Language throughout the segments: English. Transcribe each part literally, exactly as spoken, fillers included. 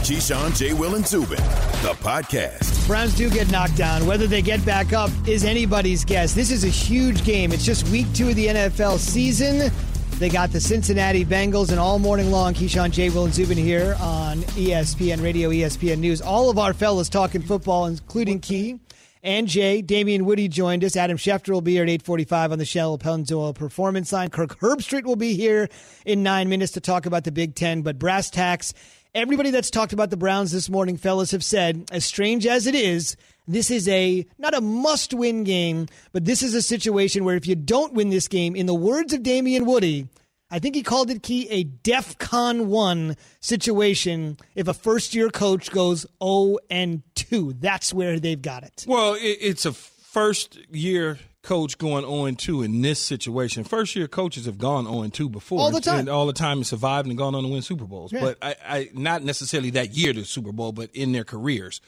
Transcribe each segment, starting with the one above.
Keyshawn, J. Will, and Zubin, the podcast. Browns do get knocked down. Whether they get back up is anybody's guess. This is a huge game. It's just week two of the N F L season. They got the Cincinnati Bengals, and all morning long, Keyshawn, J. Will, and Zubin here on E S P N Radio, E S P N News. All of our fellas talking football, including Key and Jay. Damian Woody joined us. Adam Schefter will be here at eight forty-five on the Shell Pennzoil Performance Line. Kirk Herbstreit will be here in nine minutes to talk about the Big Ten. But brass tacks, everybody that's talked about the Browns this morning, fellas, have said, as strange as it is, this is a not a must-win game, but this is a situation where if you don't win this game, in the words of Damian Woody, I think he called it, Key, a DEFCON one situation if a first-year coach goes oh and two. That's where they've got it. Well, it, it's a first-year coach going oh and two in this situation. First-year coaches have gone oh and two before. All the time. And all the time and survived and gone on to win Super Bowls. Yeah. But I, I not necessarily that year to Super Bowl, but in their careers.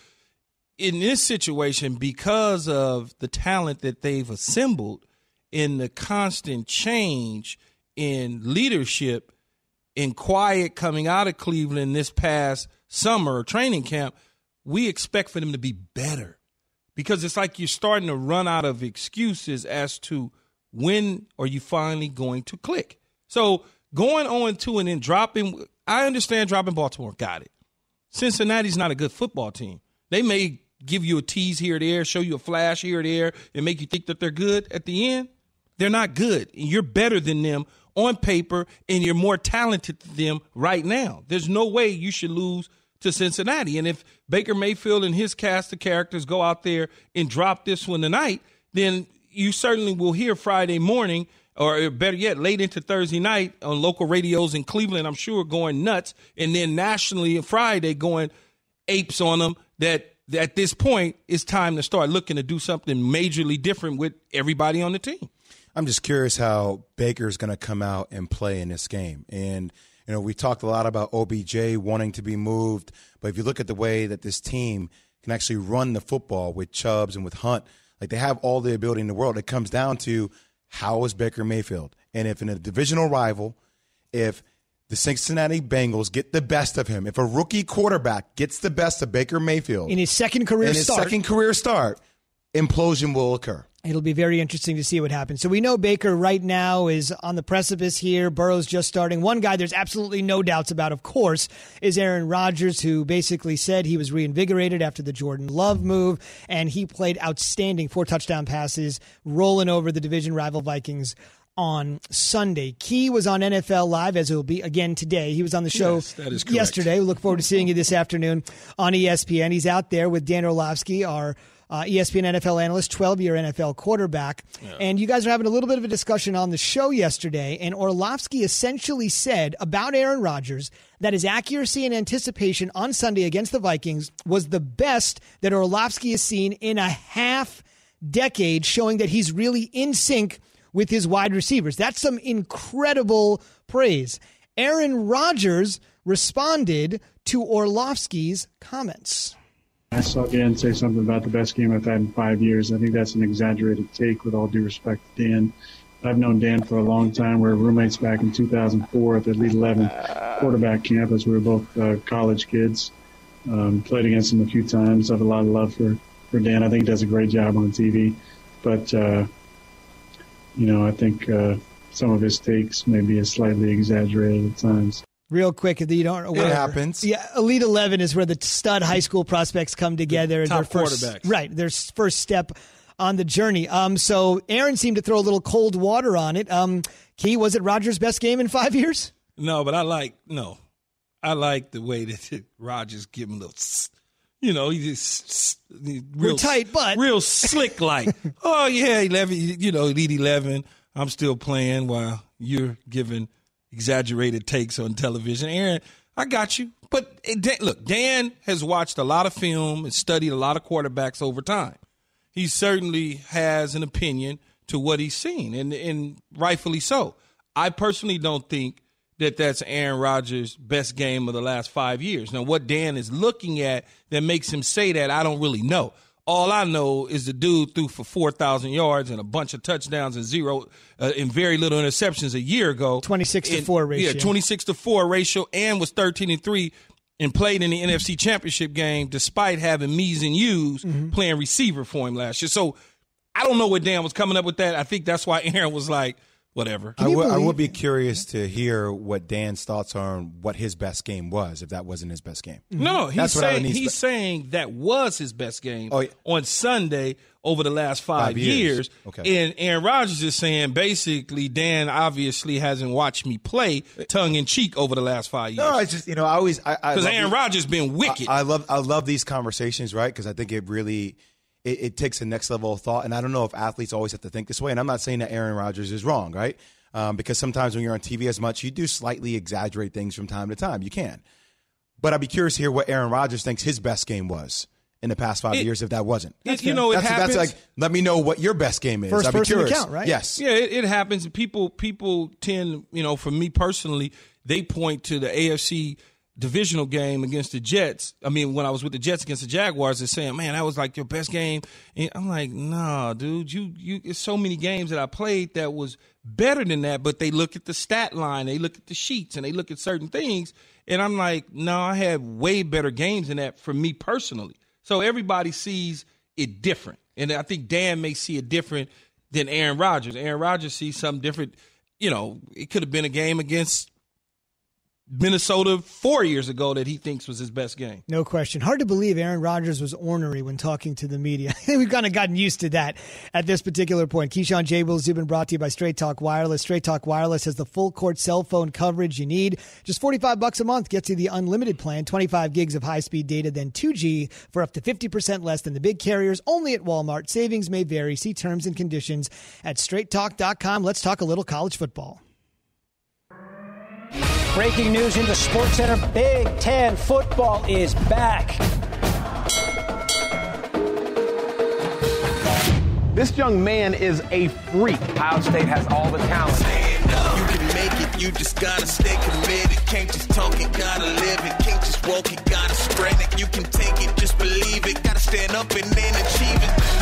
In this situation, because of the talent that they've assembled in the constant change in leadership, in quiet coming out of Cleveland this past summer or training camp, we expect for them to be better. Because it's like you're starting to run out of excuses as to when are you finally going to click. So going oh and two and then dropping, I understand dropping Baltimore, got it. Cincinnati's not a good football team. They may give you a tease here or there, show you a flash here or there, and make you think that they're good. At the end, they're not good. You're better than them on paper, and you're more talented than them right now. There's no way you should lose to Cincinnati. And if Baker Mayfield and his cast of characters go out there and drop this one tonight, then you certainly will hear Friday morning, or better yet, late into Thursday night on local radios in Cleveland, I'm sure, going nuts, and then nationally Friday going apes on them that at this point, it's time to start looking to do something majorly different with everybody on the team. I'm just curious how Baker's going to come out and play in this game. And, you know, we talked a lot about O B J wanting to be moved, but if you look at the way that this team can actually run the football with Chubbs and with Hunt, like they have all the ability in the world. It comes down to how is Baker Mayfield? And if in a divisional rival, if the Cincinnati Bengals get the best of him, if a rookie quarterback gets the best of Baker Mayfield In his second career in his start. second career start, implosion will occur. It'll be very interesting to see what happens. So we know Baker right now is on the precipice here. Burrow's just starting. One guy there's absolutely no doubts about, of course, is Aaron Rodgers, who basically said he was reinvigorated after the Jordan Love move, and he played outstanding, four touchdown passes, rolling over the division rival Vikings on Sunday. Key was on N F L Live, as it will be again today. He was on the show yes, that is yesterday. We look forward to seeing you this afternoon on E S P N. He's out there with Dan Orlovsky, our uh, E S P N N F L analyst, twelve-year N F L quarterback. Yeah. And you guys are having a little bit of a discussion on the show yesterday, and Orlovsky essentially said about Aaron Rodgers that his accuracy and anticipation on Sunday against the Vikings was the best that Orlovsky has seen in a half decade, showing that he's really in sync with his wide receivers. That's some incredible praise. Aaron Rodgers responded to Orlovsky's comments. I saw Dan say something about the best game I've had in five years. I think that's an exaggerated take, with all due respect to Dan. I've known Dan for a long time. We were roommates back in two thousand four at the Elite eleven quarterback campus. We were both uh, college kids. Um, played against him a few times. I have a lot of love for, for Dan. I think he does a great job on T V. But, uh, you know, I think uh, some of his takes may be slightly exaggerated at times. Real quick, if you don't know, it happens. Yeah, Elite eleven is where the stud high school prospects come together. The top their first, quarterbacks. Right, their first step on the journey. Um, so Aaron seemed to throw a little cold water on it. Um, Key, was it Rodgers' best game in five years? No, but I like, no. I like the way that Rodgers give him a little, you know, he just real We're tight, but real slick like, oh, yeah, eleven, you know, Elite eleven, I'm still playing while you're giving exaggerated takes on television. Aaron, I got you. But look, Dan has watched a lot of film and studied a lot of quarterbacks over time. He certainly has an opinion to what he's seen, and, and rightfully so. I personally don't think that that's Aaron Rodgers' best game of the last five years. Now, what Dan is looking at that makes him say that, I don't really know. All I know is the dude threw for four thousand yards and a bunch of touchdowns and zero uh, and very little interceptions a year ago. twenty-six to four ratio. Yeah, twenty-six to four ratio, and was thirteen and three and played in the N F C Championship game despite having me's and you's mm-hmm. playing receiver for him last year. So I don't know what Dan was coming up with that. I think that's why Aaron was like, whatever. I would, I would be curious to hear what Dan's thoughts are on what his best game was if that wasn't his best game. Mm-hmm. No, he's, saying, he's saying that was his best game oh, yeah. on Sunday over the last five, five years. years. Okay. And Aaron Rodgers is saying basically Dan obviously hasn't watched me play tongue-in-cheek over the last five years. No, it's just, you know, I always – Because Aaron Rodgers been wicked. I, I love I love these conversations, right, because I think it really – It, it takes the next level of thought. And I don't know if athletes always have to think this way. And I'm not saying that Aaron Rodgers is wrong, right? Um, because sometimes when you're on T V as much, you do slightly exaggerate things from time to time. You can. But I'd be curious to hear what Aaron Rodgers thinks his best game was in the past five it, years if that wasn't. It, you know, it that's, happens. That's like, let me know what your best game is. First I'd be person curious. to count, right? Yes. Yeah, it, it happens. People, people tend, you know, for me personally, they point to the A F C divisional game against the Jets. I mean, when I was with the Jets against the Jaguars, they're saying, man, that was like your best game. And I'm like, nah, dude, you, you, it's so many games that I played that was better than that. But they look at the stat line, they look at the sheets, and they look at certain things. And I'm like, no, I had way better games than that for me personally. So everybody sees it different. And I think Dan may see it different than Aaron Rodgers. Aaron Rodgers sees something different. You know, it could have been a game against Minnesota four years ago that he thinks was his best game. No question. Hard to believe Aaron Rodgers was ornery when talking to the media. We've kind of gotten used to that at this particular point. Keyshawn, J. Will Zubin brought to you by Straight Talk Wireless. Straight Talk Wireless has the full court cell phone coverage you need. Just forty-five bucks a month gets you the unlimited plan, twenty-five gigs of high-speed data, then two G for up to fifty percent less than the big carriers, only at Walmart. Savings may vary. See terms and conditions at straight talk dot com. Let's talk a little college football. Breaking news into SportsCenter. Big Ten football is back. This young man is a freak. Ohio State has all the talent. You can make it, you just gotta stay committed. Can't just talk it, gotta live it. Can't just walk it, gotta spread it. You can take it, just believe it. Gotta stand up and then achieve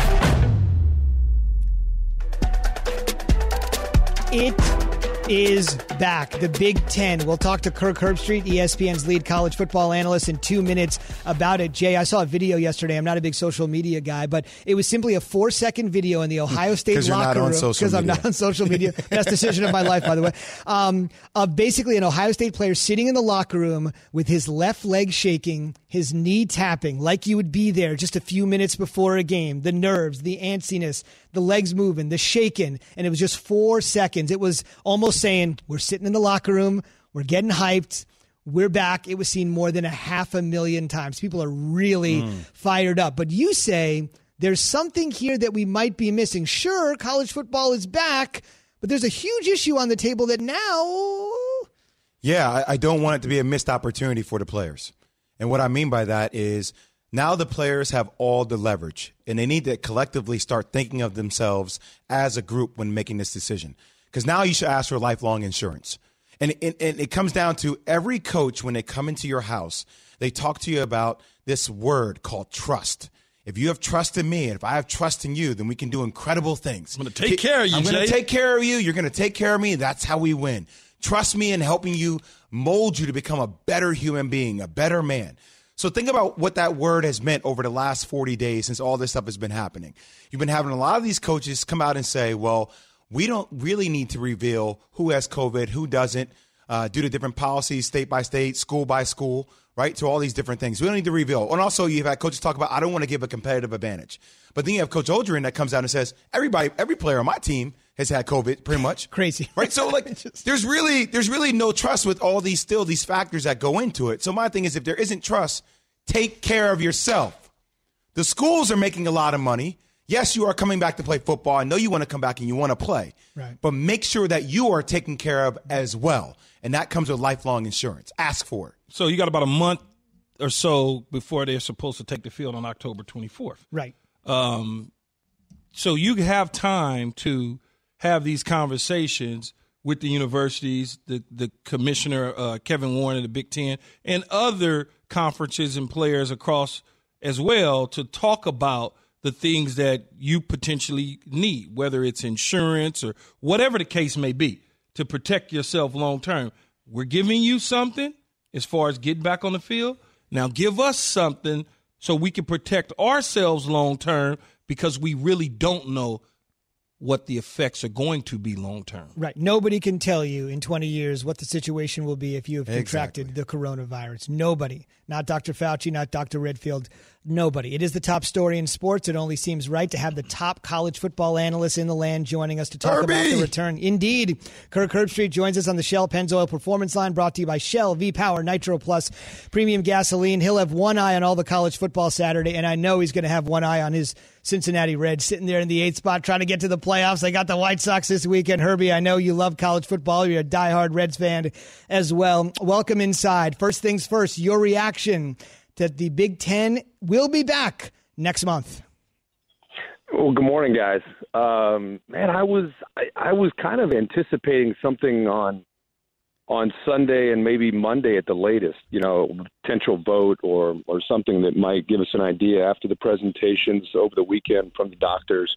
it. It is back. The Big Ten. We'll talk to Kirk Herbstreit, E S P N's lead college football analyst, in two minutes about it. Jay, I saw a video yesterday. I'm not a big social media guy, but it was simply a four-second video in the Ohio State locker room. Because I'm not on social media. Best decision of my life, by the way. Um, of basically an Ohio State player sitting in the locker room with his left leg shaking, his knee tapping, like you would be there just a few minutes before a game. The nerves, the antsiness, the legs moving, the shaking, and it was just four seconds. It was almost saying, we're sitting in the locker room, we're getting hyped, we're back. It was seen more than a half a million times. People are really mm. fired up. But you say there's something here that we might be missing. Sure, college football is back, but there's a huge issue on the table that now... Yeah, I, I don't want it to be a missed opportunity for the players. And what I mean by that is now the players have all the leverage, and they need to collectively start thinking of themselves as a group when making this decision. Because now you should ask for lifelong insurance. And it, and it comes down to every coach, when they come into your house, they talk to you about this word called trust. If you have trust in me, and if I have trust in you, then we can do incredible things. I'm going to take care of you, I'm Jay. going to take care of you. You're going to take care of me. That's how we win. Trust me in helping you mold you to become a better human being, a better man. So think about what that word has meant over the last forty days since all this stuff has been happening. You've been having a lot of these coaches come out and say, well, we don't really need to reveal who has COVID, who doesn't, uh, due to different policies, state by state, school by school, right? To all these different things. We don't need to reveal. And also you've had coaches talk about, I don't want to give a competitive advantage. But then you have Coach Odrin that comes out and says, everybody, every player on my team has had COVID pretty much. Crazy. Right? So like there's really there's really no trust with all these still these factors that go into it. So my thing is, if there isn't trust, take care of yourself. The schools are making a lot of money. Yes, you are coming back to play football. I know you want to come back and you want to play. Right. But make sure that you are taken care of as well. And that comes with lifelong insurance. Ask for it. So you got about a month or so before they're supposed to take the field on October twenty-fourth. Right. Um, so you have time to have these conversations with the universities, the, the commissioner, uh, Kevin Warren of the Big Ten, and other conferences and players across as well, to talk about the things that you potentially need, whether it's insurance or whatever the case may be, to protect yourself long term. We're giving you something as far as getting back on the field, Now give us something so we can protect ourselves long term, because we really don't know what the effects are going to be long term. Right. Nobody can tell you in twenty years what the situation will be if you have contracted Exactly. the coronavirus. Nobody. Not Doctor Fauci, not Doctor Redfield. Nobody. It is the top story in sports. It only seems right to have the top college football analysts in the land joining us to talk Herbie. about the return. Indeed. Kirk Herbstreit joins us on the Shell Pennzoil Performance Line, brought to you by Shell V-Power Nitro Plus Premium Gasoline. He'll have one eye on all the college football Saturday, and I know he's going to have one eye on his Cincinnati Reds sitting there in the eighth spot trying to get to the playoffs. They got the White Sox this weekend. Herbie, I know you love college football. You're a diehard Reds fan as well. Welcome inside. First things first, your reaction that the Big Ten will be back next month. Well, good morning, guys. Um, man, I was I, I was kind of anticipating something on on Sunday and maybe Monday at the latest, you know, potential vote or, or something that might give us an idea after the presentations over the weekend from the doctors.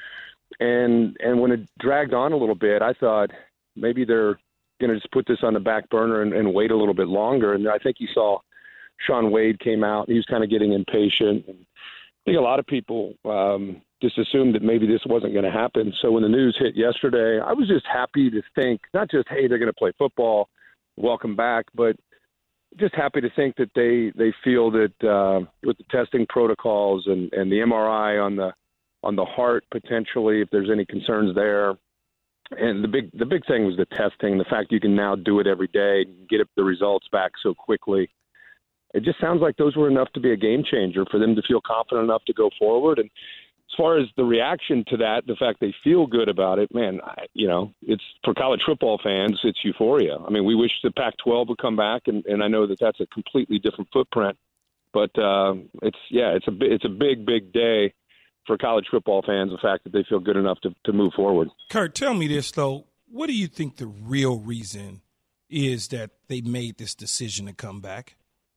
And and when it dragged on a little bit, I thought maybe they're going to just put this on the back burner and, and wait a little bit longer. And I think you saw Shaun Wade came out. He was kind of getting impatient. And I think a lot of people um, just assumed that maybe this wasn't going to happen. So when the news hit yesterday, I was just happy to think, not just, hey, they're going to play football, welcome back, but just happy to think that they, they feel that uh, with the testing protocols and, and the M R I on the on the heart potentially, if there's any concerns there. And the big the big thing was the testing, the fact you can now do it every day and get the results back so quickly. It just sounds like those were enough to be a game changer for them to feel confident enough to go forward. And as far as the reaction to that, the fact they feel good about it, man, I, you know, it's for college football fans, it's euphoria. I mean, we wish the Pac twelve would come back, and, and I know that that's a completely different footprint. But uh, it's, yeah, it's a, it's a big, big day for college football fans, the fact that they feel good enough to, to move forward. Kurt, tell me this, though. What do you think the real reason is that they made this decision to come back?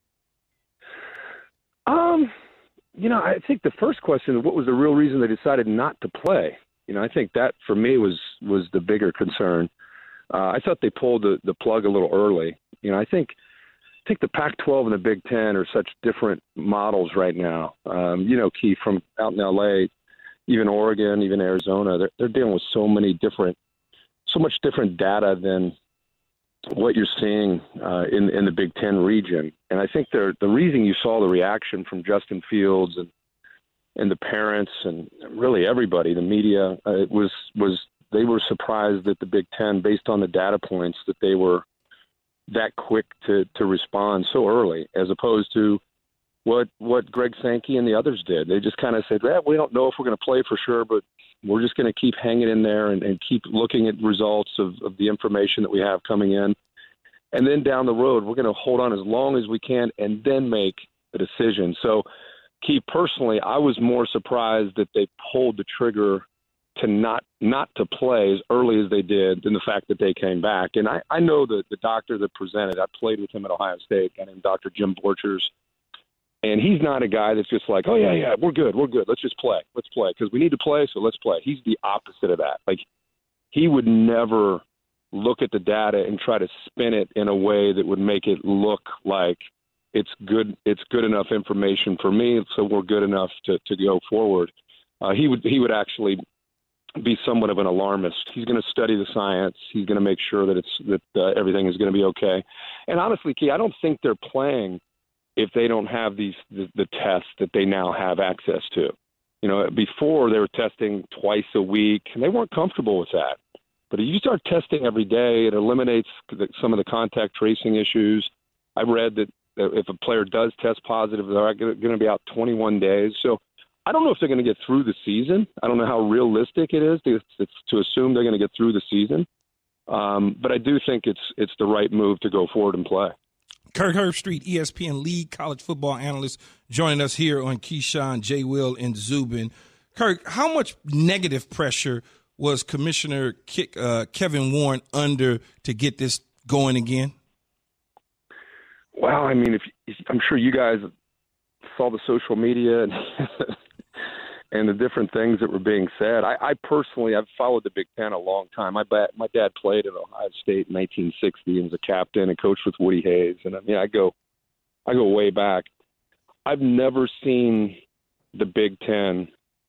Um, you know, I think the first question is what was the real reason they decided not to play? You know, I think that for me was was the bigger concern. Uh, I thought they pulled the, the plug a little early. You know, I think I think the Pac twelve and the Big Ten are such different models right now. Um, you know, Keith, from out in L A, even Oregon, even Arizona, they're, they're dealing with so many different, so much different data than what you're seeing uh, in in the Big Ten region. And I think the the reason you saw the reaction from Justin Fields and and the parents and really everybody, the media, uh, it was was they were surprised that the Big Ten, based on the data points, that they were that quick to to respond so early, as opposed to what what Greg Sankey and the others did. They just kind of said, well, we don't know if we're going to play for sure, but we're just going to keep hanging in there and, and keep looking at results of, of the information that we have coming in. And then down the road, we're going to hold on as long as we can and then make a decision. So, Keith, personally, I was more surprised that they pulled the trigger to not not to play as early as they did than the fact that they came back. And I, I know that the doctor that presented, I played with him at Ohio State, a guy named Doctor Jim Borchers. And he's not a guy that's just like, oh, yeah, yeah, we're good, we're good. Let's just play. Let's play because we need to play, so let's play. He's the opposite of that. Like, he would never look at the data and try to spin it in a way that would make it look like it's good it's good enough information for me, so we're good enough to, to go forward. Uh, he would he would actually be somewhat of an alarmist. He's going to study the science. He's going to make sure that it's that uh, everything is going to be okay. And honestly, Key, I don't think they're playing if they don't have these the, the tests that they now have access to. You know, before they were testing twice a week, and they weren't comfortable with that. But if you start testing every day, it eliminates the, some of the contact tracing issues. I read that if a player does test positive, they're going to be out twenty-one days. So I don't know if they're going to get through the season. I don't know how realistic it is to, to assume they're going to get through the season. Um, but I do think it's it's the right move to go forward and play. Kirk Herbstreit, E S P N lead college football analyst, joining us here on Keyshawn, J. Will, and Zubin. Kirk, how much negative pressure was Commissioner Ke- uh, Kevin Warren under to get this going again? Well, I mean, if, if I'm sure you guys saw the social media and and the different things that were being said. I, I personally, I've followed the Big Ten a long time. My, ba- my dad played at Ohio State in nineteen sixty and was a captain and coached with Woody Hayes. And I mean, I go, I go way back. I've never seen the Big Ten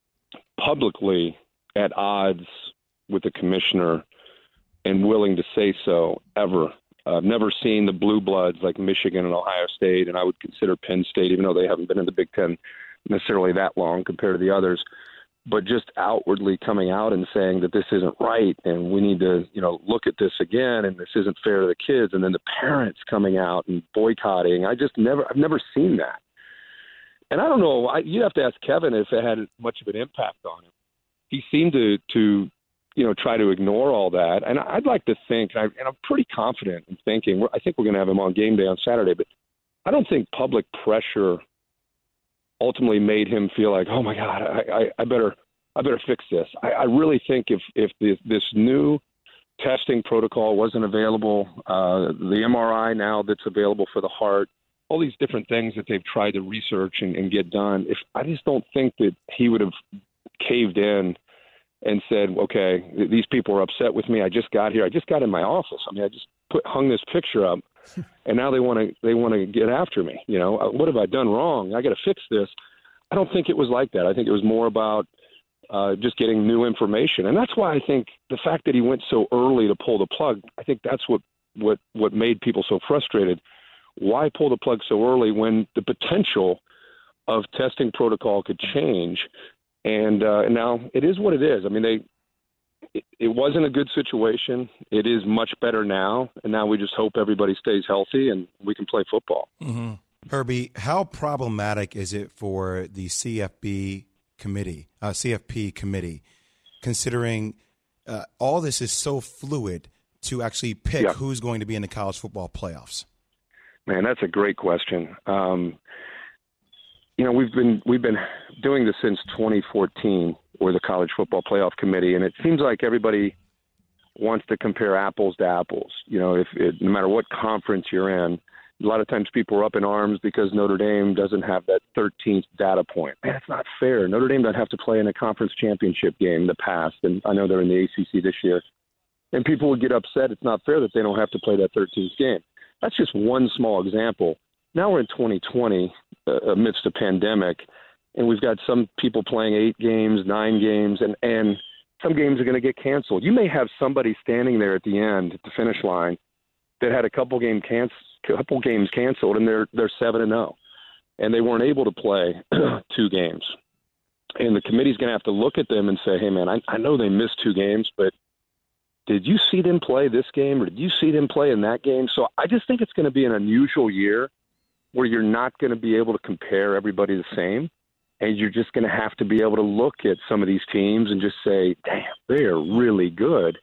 publicly at odds with the commissioner and willing to say so ever. I've never seen the blue bloods like Michigan and Ohio State, and I would consider Penn State, even though they haven't been in the Big Ten necessarily that long compared to the others, but just outwardly coming out and saying that this isn't right and we need to, you know, look at this again and this isn't fair to the kids. And then the parents coming out and boycotting. I just never, I've never seen that. And I don't know, I, you'd have to ask Kevin if it had much of an impact on him. He seemed to, to, you know, try to ignore all that. And I'd like to think, and, I, and I'm pretty confident in thinking, I think we're going to have him on game day on Saturday, but I don't think public pressure ultimately made him feel like, oh my God, I, I, I better, I better fix this. I, I really think if, if this, this new testing protocol wasn't available, uh, the M R I now that's available for the heart, all these different things that they've tried to research and, and get done, if I just don't think that he would have caved in and said, okay, these people are upset with me. I just got here. I just got in my office. I mean, I just put, hung this picture up, and now they want to they want to get after me. You know, what have I done wrong? I got to fix this. I don't think it was like that. I think it was more about uh, just getting new information, and that's why I think the fact that he went so early to pull the plug, I think that's what what what made people so frustrated. Why pull the plug so early when the potential of testing protocol could change? And uh, now it is what it is. I mean, they it, it wasn't a good situation. It is much better now, and now we just hope everybody stays healthy and we can play football. Mm-hmm. Herbie, how problematic is it for the C F B committee, uh, C F P committee, considering uh, all this is so fluid to actually pick yeah. who's going to be in the college football playoffs? Man, that's a great question. Um, You know, we've been we've been doing this since twenty fourteen, or the College Football Playoff Committee, and it seems like everybody wants to compare apples to apples. You know, if it, no matter what conference you're in, a lot of times people are up in arms because Notre Dame doesn't have that thirteenth data point. Man, it's not fair. Notre Dame doesn't have to play in a conference championship game in the past, and I know they're in the A C C this year. And people would get upset. It's not fair that they don't have to play that thirteenth game. That's just one small example. Now we're in twenty twenty uh, amidst a pandemic, and we've got some people playing eight games, nine games, and, and some games are going to get canceled. You may have somebody standing there at the end, at the finish line, that had a couple game can- couple games canceled, and they're they're seven and zero, and they weren't able to play two games. And the committee's going to have to look at them and say, "Hey, man, I, I know they missed two games, but did you see them play this game, or did you see them play in that game?" So I just think it's going to be an unusual year, where you're not going to be able to compare everybody the same, and you're just going to have to be able to look at some of these teams and just say, damn, they are really good.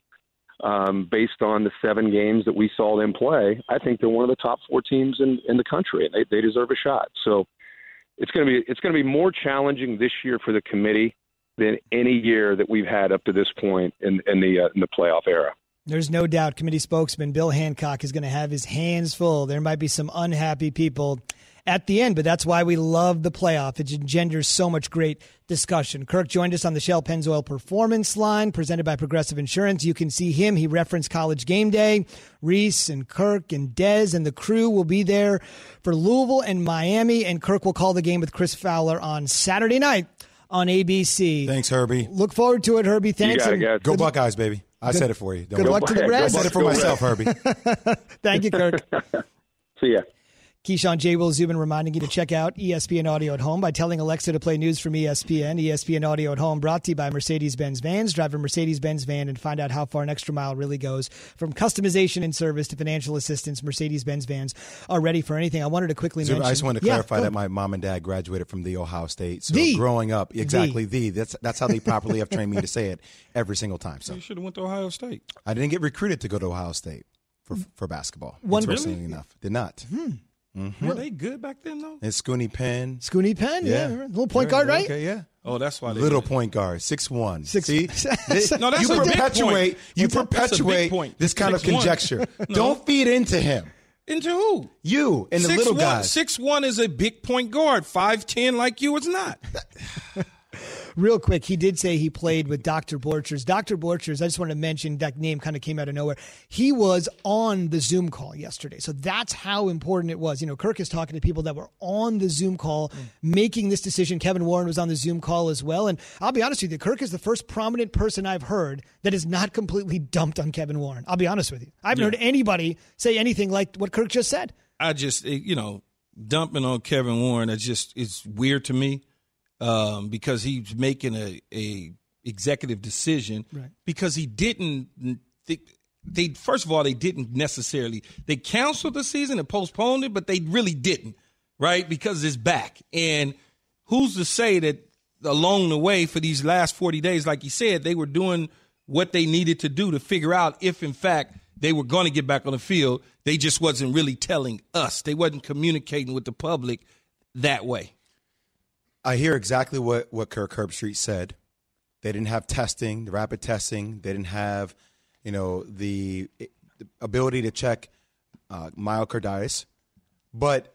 Um, based on the seven games that we saw them play, I think they're one of the top four teams in, in the country, and they, they deserve a shot. So it's going to be it's going to be more challenging this year for the committee than any year that we've had up to this point in, in the uh, in the playoff era. There's no doubt committee spokesman Bill Hancock is going to have his hands full. There might be some unhappy people at the end, but that's why we love the playoff. It engenders so much great discussion. Kirk joined us on the Shell Pennzoil Performance Line, presented by Progressive Insurance. You can see him. He referenced College Game Day. Reese and Kirk and Dez and the crew will be there for Louisville and Miami, and Kirk will call the game with Chris Fowler on Saturday night on A B C. Thanks, Herbie. Look forward to it, Herbie. Thanks. You got it, Go Buckeyes, baby. I good, said it for you. Don't good go. luck to the rest. I said it for myself, Herbie. Thank you, Kirk. See ya. Keyshawn J. Will Zubin reminding you to check out E S P N Audio at Home by telling Alexa to play news from E S P N. E S P N Audio at Home brought to you by Mercedes-Benz Vans. Drive a Mercedes-Benz van and find out how far an extra mile really goes. From customization and service to financial assistance, Mercedes-Benz Vans are ready for anything. I wanted to quickly Zubin, mention. I just wanted to yeah, clarify that my mom and dad graduated from the Ohio State. So the. growing up, exactly the. the. That's that's how they properly have trained me to say it every single time. So you should have went to Ohio State. I didn't get recruited to go to Ohio State for for basketball. One, interestingly really? enough, did not. Hmm. Mm-hmm. Were they good back then, though? It's Scooney Penn. Scooney Penn, yeah. yeah. Little point yeah, guard, right? Okay, yeah. Oh, that's why they Little did. point guard, six one. Six. See, no, that's you a big perpetuate point. you That's a- that's a big perpetuate point. this kind of six one. conjecture. No. Don't feed into him. Into who? You and the six little one, guys. Six one is a big point guard. Five ten like you is not. Real quick, he did say he played with Doctor Borchers. Doctor Borchers, I just wanted to mention, that name kind of came out of nowhere. He was on the Zoom call yesterday. So that's how important it was. You know, Kirk is talking to people that were on the Zoom call mm. making this decision. Kevin Warren was on the Zoom call as well. And I'll be honest with you, Kirk is the first prominent person I've heard that is not completely dumped on Kevin Warren. I'll be honest with you. I haven't yeah. heard anybody say anything like what Kirk just said. I just, you know, dumping on Kevin Warren, it's just, it's weird to me um, because he's making a, a executive decision right. because he didn't, they, they, first of all, they didn't necessarily, they canceled the season and postponed it, but they really didn't, right? Because it's back. And who's to say that along the way for these last forty days, like you said, they were doing what they needed to do to figure out if, in fact, they were going to get back on the field. They just wasn't really telling us. They wasn't communicating with the public that way. I hear exactly what, what Kirk Herbstreit said. They didn't have testing, the rapid testing. They didn't have, you know, the, the ability to check uh, myocarditis. But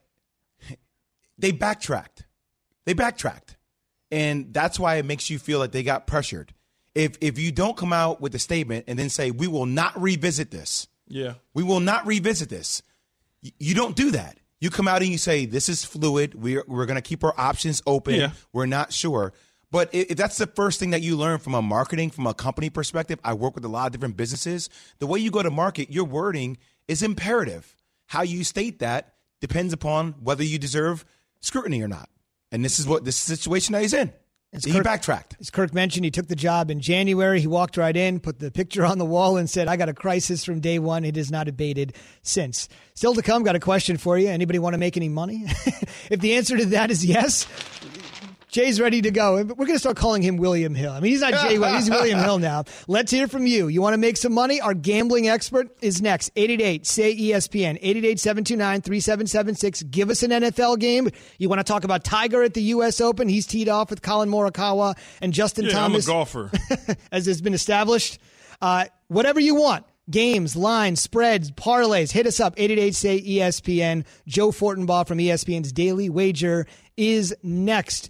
they backtracked. They backtracked. And that's why it makes you feel like they got pressured. If if you don't come out with a statement and then say, we will not revisit this. Yeah. We will not revisit this. Y- you don't do that. You come out and you say, this is fluid. We're, we're going to keep our options open. Yeah. We're not sure. But if, if that's the first thing that you learn from a marketing, from a company perspective, I work with a lot of different businesses. The way you go to market, your wording is imperative. How you state that depends upon whether you deserve scrutiny or not. And this is what this situation that he's in. As he Kirk, backtracked. As Kirk mentioned, he took the job in January. He walked right in, put the picture on the wall, and said, I got a crisis from day one. It has not abated since. Still to come, got a question for you. Anybody want to make any money? If the answer to that is yes, Jay's ready to go. We're going to start calling him William Hill. I mean, he's not Jay, he's William Hill now. Let's hear from you. You want to make some money? Our gambling expert is next. eight eight eight, S A Y, E S P N, eight eight eight, seven two nine, three seven seven six. Give us an N F L game. You want to talk about Tiger at the U S Open? He's teed off with Colin Morikawa and Justin yeah, Thomas. I'm a golfer. As has been established. Uh, whatever you want. Games, lines, spreads, parlays. Hit us up, eight eight eight, S A Y, E S P N. Joe Fortenbaugh from E S P N's Daily Wager is next.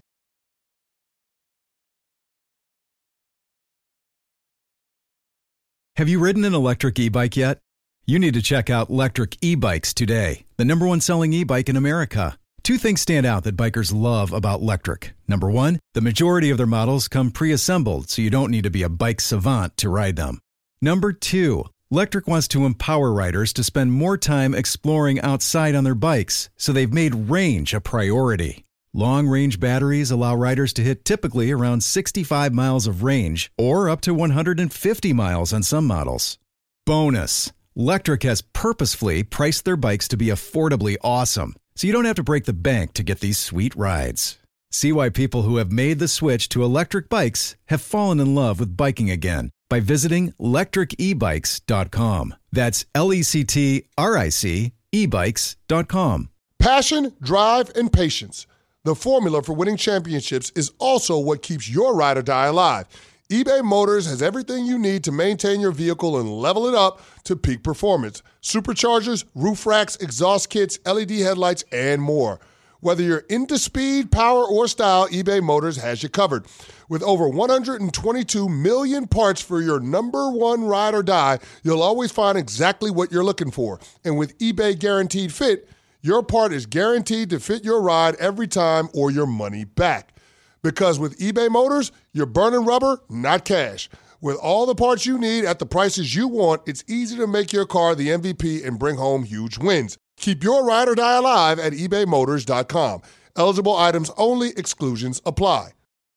Have you ridden an electric e-bike yet? You need to check out Lectric E-Bikes today, the number one selling e-bike in America. Two things stand out that bikers love about Lectric. Number one, the majority of their models come pre-assembled, so you don't need to be a bike savant to ride them. Number two, Lectric wants to empower riders to spend more time exploring outside on their bikes, so they've made range a priority. Long-range batteries allow riders to hit typically around sixty-five miles of range or up to one hundred fifty miles on some models. Bonus, Lectric has purposefully priced their bikes to be affordably awesome, so you don't have to break the bank to get these sweet rides. See why people who have made the switch to electric bikes have fallen in love with biking again by visiting lectric e bikes dot com. That's L E C T R I C e bikes dot com. Passion, drive, and patience. The formula for winning championships is also what keeps your ride or die alive. eBay Motors has everything you need to maintain your vehicle and level it up to peak performance. Superchargers, roof racks, exhaust kits, L E D headlights, and more. Whether you're into speed, power, or style, eBay Motors has you covered. With over one hundred twenty-two million parts for your number one ride or die, you'll always find exactly what you're looking for. And with eBay Guaranteed Fit, your part is guaranteed to fit your ride every time or your money back. Because with eBay Motors, you're burning rubber, not cash. With all the parts you need at the prices you want, it's easy to make your car the M V P and bring home huge wins. Keep your ride or die alive at ebay motors dot com. Eligible items only. Exclusions apply.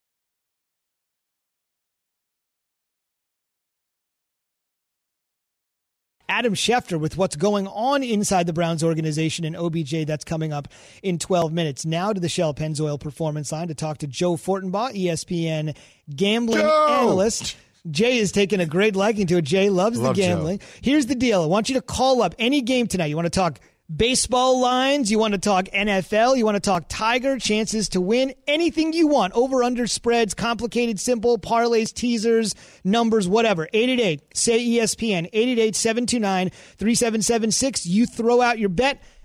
Adam Schefter with what's going on inside the Browns organization and O B J that's coming up in twelve minutes. Now to the Shell Pennzoil Performance Line to talk to Joe Fortenbaugh, E S P N gambling Joe! analyst. Jay is taking a great liking to it. Jay loves Love the gambling. Joe. Here's the deal. I want you to call up any game tonight. You want to talk baseball lines, you want to talk N F L, you want to talk Tiger, chances to win, anything you want, over, under, spreads, complicated, simple, parlays, teasers, numbers, whatever. eight eight eight, S A Y, E S P N, eight eight eight, seven two nine, three seven seven six. You throw out your bet,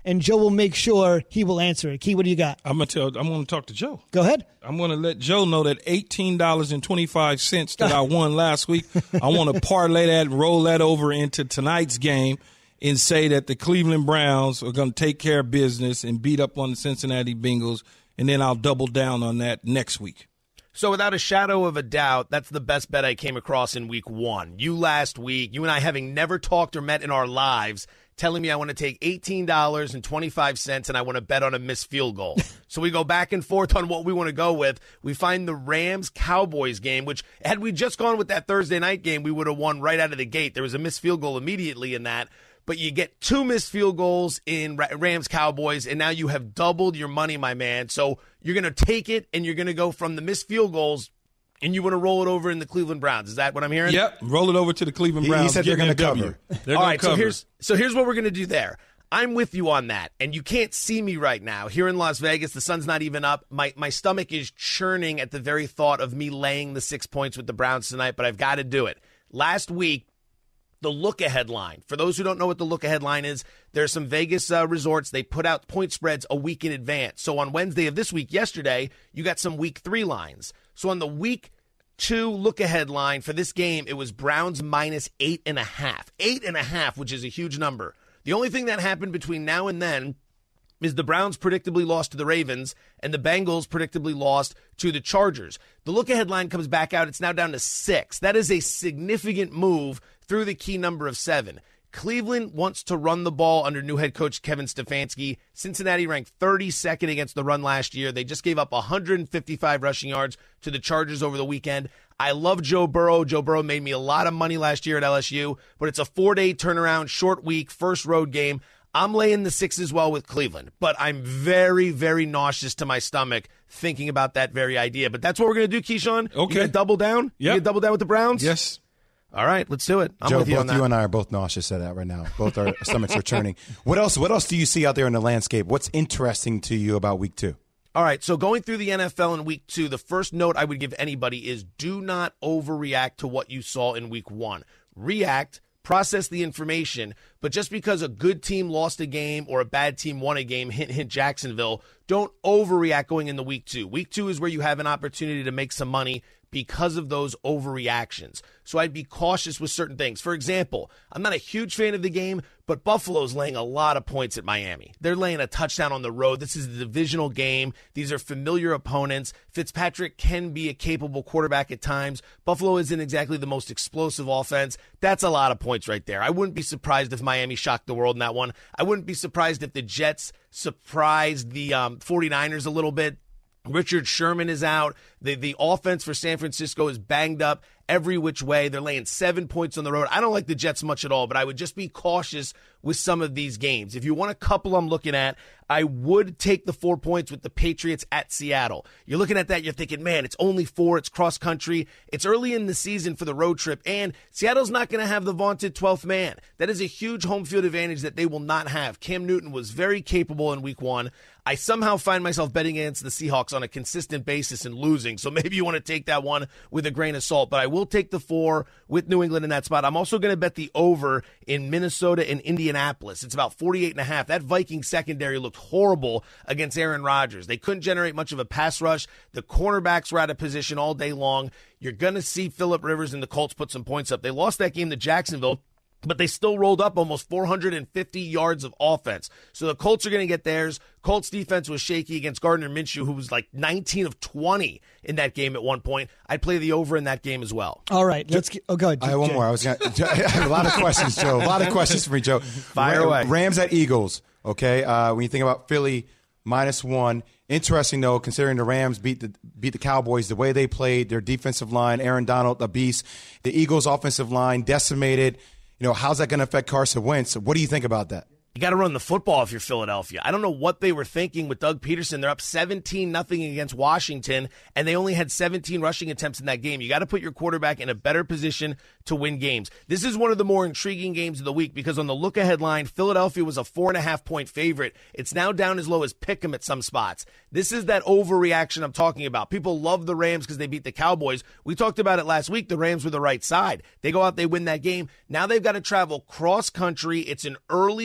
and Joe will make sure he will answer it. Key, what do you got? I'm gonna tell. I'm gonna talk to Joe. Go ahead. I'm gonna let Joe know that eighteen dollars and twenty five cents that I won last week. I want to parlay that, and roll that over into tonight's game, and say that the Cleveland Browns are gonna take care of business and beat up on the Cincinnati Bengals, and then I'll double down on that next week. So without a shadow of a doubt, that's the best bet I came across in week one. You last week, you and I having never talked or met in our lives, telling me I want to take eighteen dollars and twenty-five cents and I want to bet on a missed field goal. So we go back and forth on what we want to go with. We find the Rams-Cowboys game, which had we just gone with that Thursday night game, we would have won right out of the gate. There was a missed field goal immediately in that. But you get two missed field goals in Rams-Cowboys, and now you have doubled your money, my man. So you're going to take it, and you're going to go from the missed field goals, and you want to roll it over in the Cleveland Browns. Is that what I'm hearing? Yep, roll it over to the Cleveland Browns. He said they're going to cover. They're All going right, to cover. so here's, so here's what we're going to do there. I'm with you on that, and you can't see me right now. Here in Las Vegas, the sun's not even up. My my stomach is churning at the very thought of me laying the six points with the Browns tonight, but I've got to do it. Last week, the look-ahead line. For those who don't know what the look-ahead line is, there's some Vegas uh, resorts. They put out point spreads a week in advance. So on Wednesday of this week, yesterday, you got some week three lines. So on the week two look-ahead line for this game, it was Browns minus eight and a half. Eight and a half, which is a huge number. The only thing that happened between now and then is the Browns predictably lost to the Ravens and the Bengals predictably lost to the Chargers. The look-ahead line comes back out. It's now down to six. That is a significant move through the key number of seven. Cleveland wants to run the ball under new head coach Kevin Stefanski. Cincinnati ranked thirty-second against the run last year. They just gave up one hundred fifty-five rushing yards to the Chargers over the weekend. I love Joe Burrow. Joe Burrow made me a lot of money last year at L S U, but it's a four-day turnaround, short week, first road game. I'm laying the six as well with Cleveland, but I'm very, very nauseous to my stomach thinking about that very idea. But that's what we're going to do, Keyshawn. Okay. You gonna double down? Yep. You gonna double down with the Browns? Yes. All right, let's do it. I'm Joe, with you both on that. you and I are both nauseous at that right now. Both our stomachs are churning. What else? What else do you see out there in the landscape? What's interesting to you about week two? All right, so going through the N F L in week two, the first note I would give anybody is do not overreact to what you saw in week one. React, process the information, but just because a good team lost a game or a bad team won a game, hint, hint, Jacksonville, don't overreact going into week two. Week two is where you have an opportunity to make some money because of those overreactions. So I'd be cautious with certain things. For example, I'm not a huge fan of the game, but Buffalo's laying a lot of points at Miami. They're laying a touchdown on the road. This is a divisional game. These are familiar opponents. Fitzpatrick can be a capable quarterback at times. Buffalo isn't exactly the most explosive offense. That's a lot of points right there. I wouldn't be surprised if Miami shocked the world in that one. I wouldn't be surprised if the Jets surprised the um, 49ers a little bit. Richard Sherman is out. The the offense for San Francisco is banged up every which way. They're laying seven points on the road. I don't like the Jets much at all, but I would just be cautious with some of these games. If you want a couple I'm looking at, I would take the four points with the Patriots at Seattle. You're looking at that, you're thinking, man, it's only four, it's cross country. It's early in the season for the road trip, and Seattle's not going to have the vaunted twelfth man. That is a huge home field advantage that they will not have. Cam Newton was very capable in week one. I somehow find myself betting against the Seahawks on a consistent basis and losing, so maybe you want to take that one with a grain of salt, but I will take the four with New England in that spot. I'm also going to bet the over in Minnesota and Indianapolis. It's about forty-eight and a half. That Viking secondary looked horrible against Aaron Rodgers. They couldn't generate much of a pass rush. The cornerbacks were out of position all day long. You're going to see Phillip Rivers and the Colts put some points up. They lost that game to Jacksonville, but they still rolled up almost four hundred fifty yards of offense. So the Colts are going to get theirs. Colts defense was shaky against Gardner Minshew, who was like nineteen of twenty in that game at one point. I'd play the over in that game as well. All right, let's get, oh, go ahead. I have one more. I was gonna, I have a lot of questions, Joe. A lot of questions for me, Joe. Fire Ram, away. Rams at Eagles, okay? Uh, when you think about Philly, minus one. Interesting, though, considering the Rams beat the beat the Cowboys, the way they played, their defensive line, Aaron Donald, a beast. The Eagles' offensive line decimated. You know, how's that going to affect Carson Wentz? What do you think about that? You got to run the football if you're Philadelphia. I don't know what they were thinking with Doug Peterson. They're up seventeen nothing against Washington, and they only had seventeen rushing attempts in that game. You got to put your quarterback in a better position to win games. This is one of the more intriguing games of the week because on the look-ahead line, Philadelphia was a four and a half point favorite. It's now down as low as pick 'em at some spots. This is that overreaction I'm talking about. People love the Rams because they beat the Cowboys. We talked about it last week. The Rams were the right side. They go out, they win that game. Now they've got to travel cross-country. It's an early start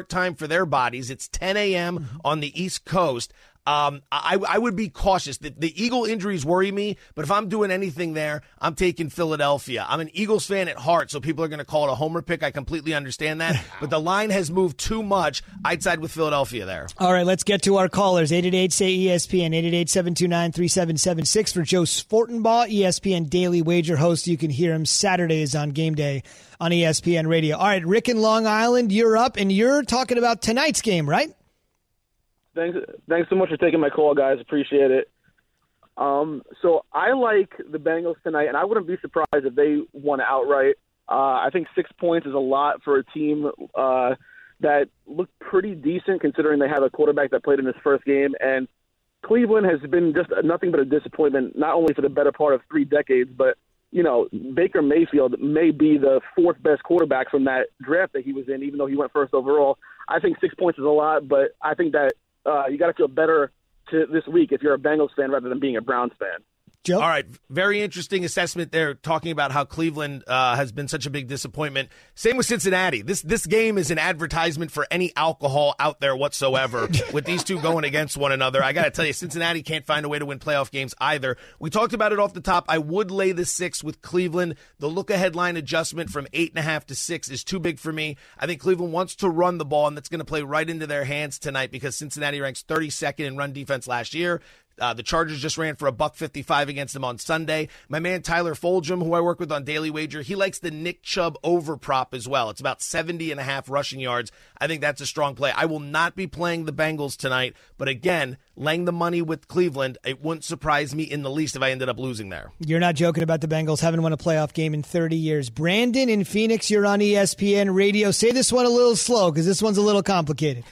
start time for their bodies. It's ten a.m. on the East Coast. Um, I, I would be cautious. The, the Eagle injuries worry me, but if I'm doing anything there, I'm taking Philadelphia. I'm an Eagles fan at heart, so people are going to call it a homer pick. I completely understand that, but the line has moved too much. I'd side with Philadelphia there. All right, let's get to our callers. eight eight eight, say E S P N, eight eight eight, seven two nine, three seven seven six for Joe Fortenbaugh, E S P N Daily Wager host. You can hear him Saturdays on Game Day on E S P N Radio. All right, Rick in Long Island, you're up, and you're talking about tonight's game, right? Thanks, thanks so much for taking my call, guys. Appreciate it. Um, so I like the Bengals tonight, and I wouldn't be surprised if they won outright. Uh, I think six points is a lot for a team uh, that looked pretty decent considering they have a quarterback that played in his first game. And Cleveland has been just nothing but a disappointment, not only for the better part of three decades, but, you know, Baker Mayfield may be the fourth best quarterback from that draft that he was in, even though he went first overall. I think six points is a lot, but I think that Uh, you got to feel better to this week if you're a Bengals fan rather than being a Browns fan. Joe? All right, very interesting assessment there, talking about how Cleveland uh, has been such a big disappointment. Same with Cincinnati. This this game is an advertisement for any alcohol out there whatsoever with these two going against one another. I got to tell you, Cincinnati can't find a way to win playoff games either. We talked about it off the top. I would lay the six with Cleveland. The look-ahead line adjustment from eight and a half to six is too big for me. I think Cleveland wants to run the ball, and that's going to play right into their hands tonight because Cincinnati ranks thirty-second in run defense last year. Uh, the Chargers just ran for a buck fifty-five against them on Sunday. My man Tyler Fulgham, who I work with on Daily Wager, he likes the Nick Chubb over prop as well. It's about seventy and a half rushing yards. I think that's a strong play. I will not be playing the Bengals tonight, but again, laying the money with Cleveland, it wouldn't surprise me in the least if I ended up losing there. You're not joking about the Bengals. Haven't won a playoff game in thirty years. Brandon in Phoenix, you're on E S P N Radio. Say this one a little slow because this one's a little complicated.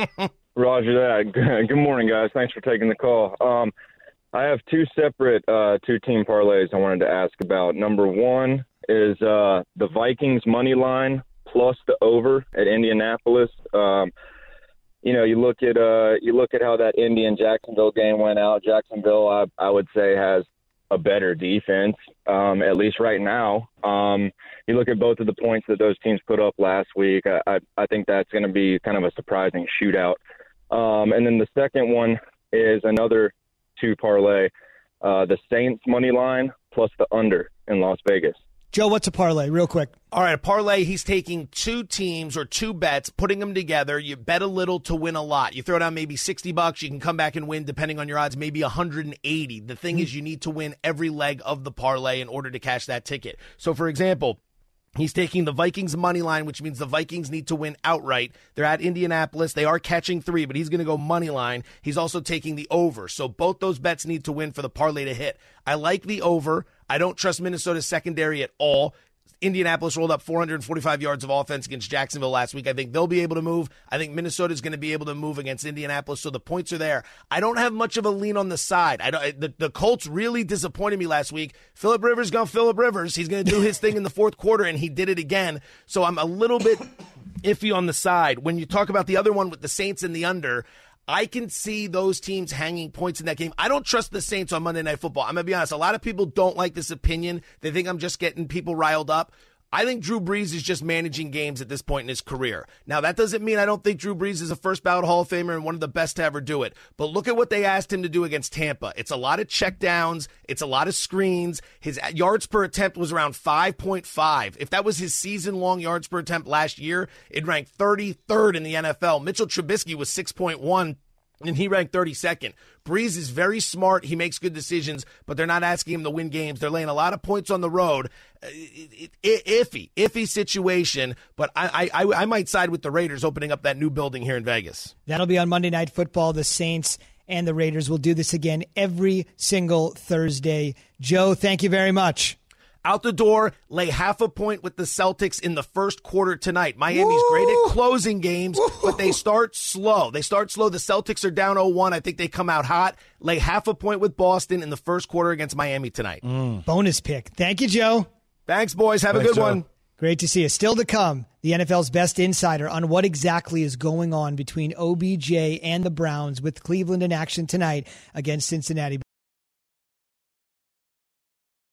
Roger that. Good morning, guys. Thanks for taking the call. Um, I have two separate uh, two-team parlays I wanted to ask about. Number one is uh, the Vikings money line plus the over at Indianapolis. Um, you know, you look at uh, you look at how that Indy and Jacksonville game went out. Jacksonville, I, I would say, has a better defense, um, at least right now. Um, you look at both of the points that those teams put up last week. I, I, I think that's going to be kind of a surprising shootout. Um, and then the second one is another two parlay, uh, the Saints money line plus the under in Las Vegas. Joe, what's a parlay? Real quick. All right, a parlay, he's taking two teams or two bets, putting them together. You bet a little to win a lot. You throw down maybe sixty bucks. You can come back and win, depending on your odds, maybe one hundred eighty. The thing mm-hmm. is you need to win every leg of the parlay in order to cash that ticket. So, for example, he's taking the Vikings money line, which means the Vikings need to win outright. They're at Indianapolis. They are catching three, but he's going to go money line. He's also taking the over. So both those bets need to win for the parlay to hit. I like the over. I don't trust Minnesota's secondary at all. Indianapolis rolled up four hundred forty-five yards of offense against Jacksonville last week. I think they'll be able to move. I think Minnesota's going to be able to move against Indianapolis, so the points are there. I don't have much of a lean on the side. I don't, the, the Colts really disappointed me last week. Phillip Rivers going Phillip Rivers. He's going to do his thing in the fourth quarter, and he did it again. So I'm a little bit iffy on the side. When you talk about the other one with the Saints and the under, I can see those teams hanging points in that game. I don't trust the Saints on Monday Night Football. I'm going to be honest. A lot of people don't like this opinion. They think I'm just getting people riled up. I think Drew Brees is just managing games at this point in his career. Now, that doesn't mean I don't think Drew Brees is a first ballot Hall of Famer and one of the best to ever do it. But look at what they asked him to do against Tampa. It's a lot of checkdowns. It's a lot of screens. His yards per attempt was around five point five. If that was his season-long yards per attempt last year, it ranked thirty-third in the N F L. Mitchell Trubisky was six point one. And he ranked thirty-second. Brees is very smart. He makes good decisions, but they're not asking him to win games. They're laying a lot of points on the road. It, it, it, iffy, iffy situation, but I, I, I might side with the Raiders opening up that new building here in Vegas. That'll be on Monday Night Football. The Saints and the Raiders will do this again every single Thursday. Joe, thank you very much. Out the door, lay half a point with the Celtics in the first quarter tonight. Miami's Woo! great at closing games, Woo! but they start slow. They start slow. The Celtics are down oh one. I think they come out hot. Lay half a point with Boston in the first quarter against Miami tonight. Mm. Bonus pick. Thank you, Joe. Thanks, boys. Have Thanks, a good Joe. one. Great to see you. Still to come, the N F L's best insider on what exactly is going on between O B J and the Browns with Cleveland in action tonight against Cincinnati.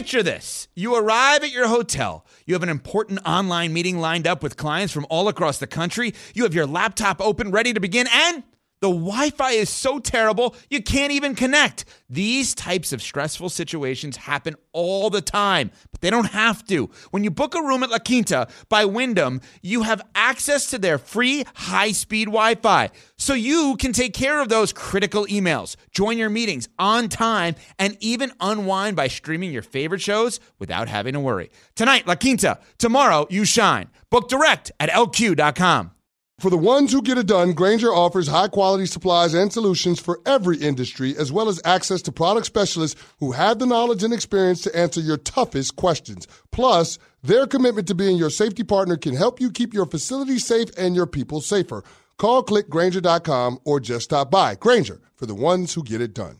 Picture this. You arrive at your hotel. You have an important online meeting lined up with clients from all across the country. You have your laptop open, ready to begin, and the Wi-Fi is so terrible, you can't even connect. These types of stressful situations happen all the time, but they don't have to. When you book a room at La Quinta by Wyndham, you have access to their free high-speed Wi-Fi, so you can take care of those critical emails, join your meetings on time, and even unwind by streaming your favorite shows without having to worry. Tonight, La Quinta. Tomorrow, you shine. Book direct at L Q dot com. For the ones who get it done, Grainger offers high-quality supplies and solutions for every industry, as well as access to product specialists who have the knowledge and experience to answer your toughest questions. Plus, their commitment to being your safety partner can help you keep your facility safe and your people safer. Call, click Grainger dot com, or just stop by. Grainger, for the ones who get it done.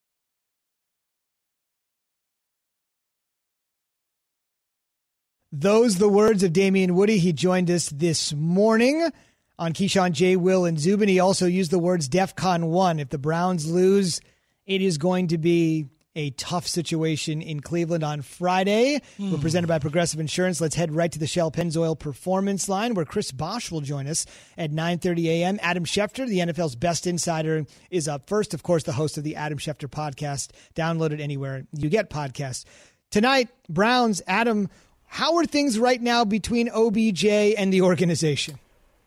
Those the words of Damien Woody. He joined us this morning on Keyshawn, J. Will, and Zubin. He also used the words DEFCON one. If the Browns lose, it is going to be a tough situation in Cleveland on Friday. Mm. We're presented by Progressive Insurance. Let's head right to the Shell Pennzoil Performance Line, where Chris Bosch will join us at nine thirty a.m. Adam Schefter, the N F L's best insider, is up first. Of course, the host of the Adam Schefter podcast. Download it anywhere you get podcasts. Tonight, Browns. Adam, how are things right now between O B J and the organization?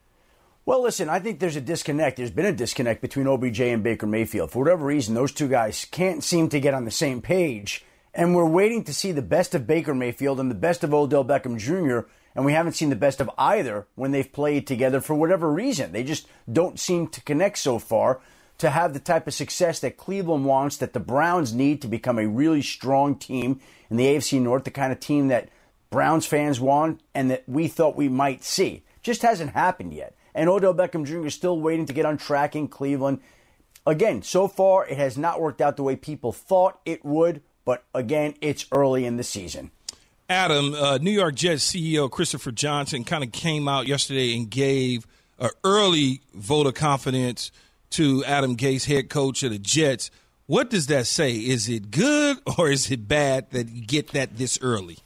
Well, listen, I think there's a disconnect. There's been a disconnect between O B J and Baker Mayfield. For whatever reason, those two guys can't seem to get on the same page. And we're waiting to see the best of Baker Mayfield and the best of Odell Beckham Junior, and we haven't seen the best of either when they've played together for whatever reason. They just don't seem to connect so far to have the type of success that Cleveland wants, that the Browns need to become a really strong team in the A F C North, the kind of team that Browns fans want and that we thought we might see. Just hasn't happened yet. And Odell Beckham Junior is still waiting to get on track in Cleveland. Again, so far, it has not worked out the way people thought it would. But again, it's early in the season. Adam, uh, New York Jets C E O Christopher Johnson kind of came out yesterday and gave an early vote of confidence to Adam Gase, head coach of the Jets. What does that say? Is it good or is it bad that you get that this early?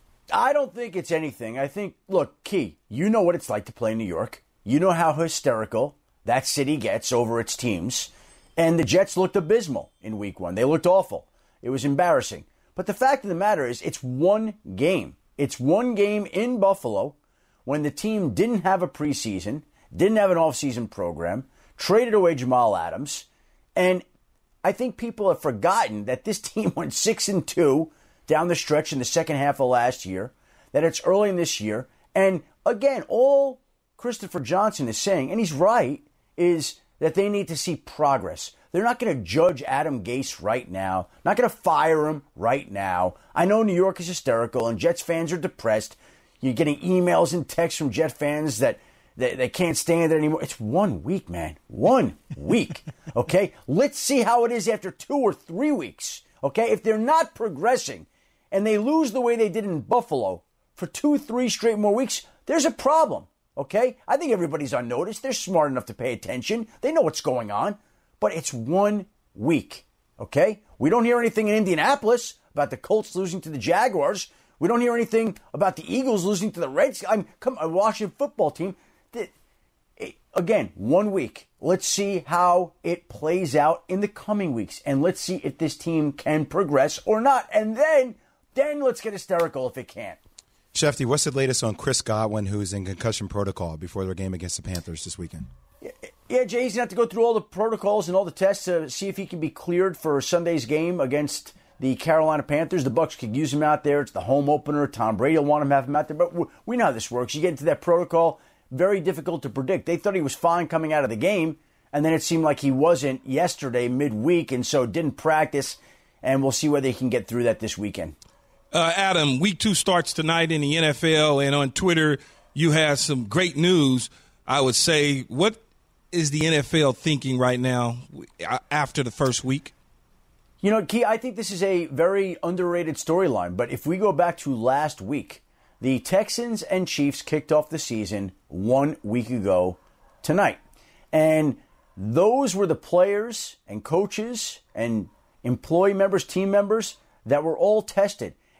I don't think it's anything. I think, look, Key, you know what it's like to play in New York. You know how hysterical that city gets over its teams. And the Jets looked abysmal in week one. They looked awful. It was embarrassing. But the fact of the matter is, it's one game. It's one game in Buffalo when the team didn't have a preseason, didn't have an offseason program, traded away Jamal Adams. And I think people have forgotten that this team went six and two down the stretch in the second half of last year, that it's early in this year. And again, all Christopher Johnson is saying, and he's right, is that they need to see progress. They're not going to judge Adam Gase right now, not going to fire him right now. I know New York is hysterical and Jets fans are depressed. You're getting emails and texts from Jet fans that they, they can't stand it anymore. It's one week, man. One week. Okay? Let's see how it is after two or three weeks. Okay? If they're not progressing and they lose the way they did in Buffalo for two, three straight more weeks, there's a problem. Okay? I think everybody's on notice. They're smart enough to pay attention. They know what's going on. But it's one week. Okay? We don't hear anything in Indianapolis about the Colts losing to the Jaguars. We don't hear anything about the Eagles losing to the Reds. I'm come a Washington football team. That, it, again, one week. Let's see how it plays out in the coming weeks. And let's see if this team can progress or not. And then, then let's get hysterical if it can't. Shefty, what's the latest on Chris Godwin, who's in concussion protocol before their game against the Panthers this weekend? Yeah, Jay, he's going to have to go through all the protocols and all the tests to see if he can be cleared for Sunday's game against the Carolina Panthers. The Bucs could use him out there. It's the home opener. Tom Brady will want him to have him out there. But we know how this works. You get into that protocol, very difficult to predict. They thought he was fine coming out of the game, and then it seemed like he wasn't yesterday midweek, and so didn't practice. And we'll see whether he can get through that this weekend. Uh, Adam, week two starts tonight in the N F L, and on Twitter you have some great news. I would say, what is the N F L thinking right now after the first week? You know, Key, I think this is a very underrated storyline. But if we go back to last week, the Texans and Chiefs kicked off the season one week ago tonight. And those were the players and coaches and employee members, team members that were all tested.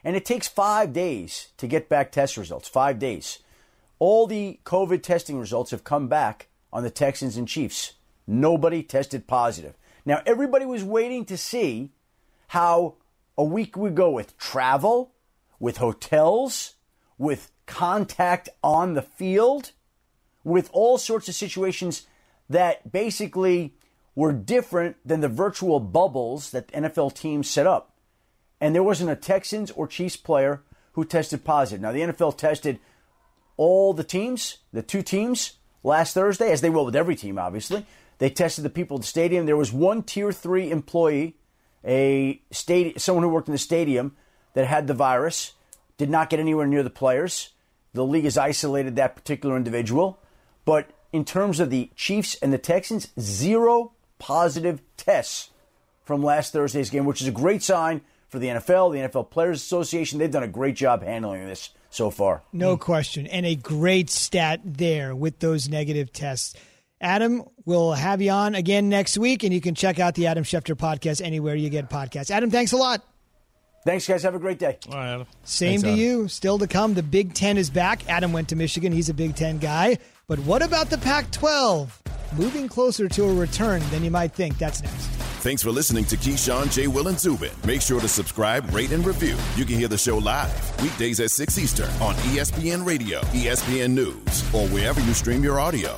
And it takes five days to get back test results. Five days. All the COVID testing results have come back on the Texans and Chiefs. Nobody tested positive. Now, everybody was waiting to see how a week would go with travel, with hotels, with contact on the field, with all sorts of situations that basically were different than the virtual bubbles that N F L teams set up. And there wasn't a Texans or Chiefs player who tested positive. Now, the N F L tested all the teams, the two teams, last Thursday, as they will with every team, obviously. They tested the people at the stadium. There was one Tier three employee, a stadi- someone who worked in the stadium, that had the virus, did not get anywhere near the players. The league has isolated that particular individual. But in terms of the Chiefs and the Texans, zero positive tests from last Thursday's game, which is a great sign for the N F L, the N F L Players Association. They've done a great job handling this so far. No question. And a great stat there with those negative tests. Adam, we'll have you on again next week, and you can check out the Adam Schefter podcast anywhere you get podcasts. Adam, thanks a lot. Thanks, guys. Have a great day. All right, Adam. Same Thanks, to Adam. you. Still to come. The Big Ten is back. Adam went to Michigan. He's a Big Ten guy. But what about the Pac twelve? Moving closer to a return than you might think. That's next. Thanks for listening to Keyshawn, J. Will, and Zubin. Make sure to subscribe, rate, and review. You can hear the show live weekdays at six Eastern on E S P N Radio, E S P N News, or wherever you stream your audio.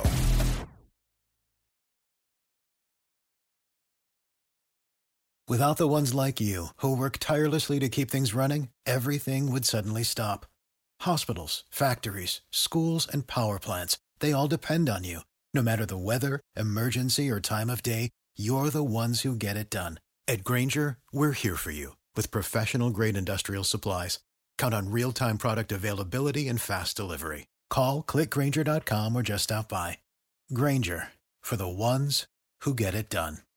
Without the ones like you, who work tirelessly to keep things running, everything would suddenly stop. Hospitals, factories, schools, and power plants, they all depend on you. No matter the weather, emergency, or time of day, you're the ones who get it done. At Grainger, we're here for you with professional-grade industrial supplies. Count on real-time product availability and fast delivery. Call, click Grainger dot com, or just stop by. Grainger, for the ones who get it done.